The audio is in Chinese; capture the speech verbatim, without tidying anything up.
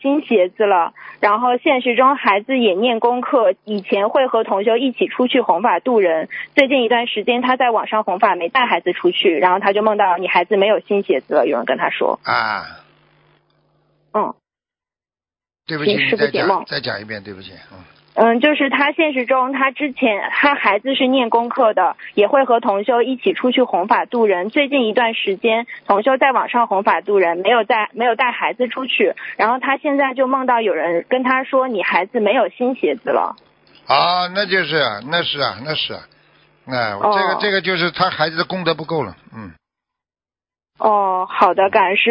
新鞋子了，然后现实中孩子也念功课，以前会和同修一起出去弘法度人，最近一段时间他在网上弘法没带孩子出去，然后他就梦到你孩子没有新鞋子了，有人跟他说。 啊， 嗯， 对不起， 请你再讲师父解梦。 再讲一遍，对不起，嗯。 嗯，就是他现实中，他之前他孩子是念功课的，也会和同修一起出去弘法度人。最近一段时间，同修在网上弘法度人，没有带没有带孩子出去。然后他现在就梦到有人跟他说，你孩子没有新鞋子了。 啊，那就是啊，那是啊，那是啊，哎， 哦、 这个这个就是他孩子的功德不够了，嗯。 哦，好的，感恩师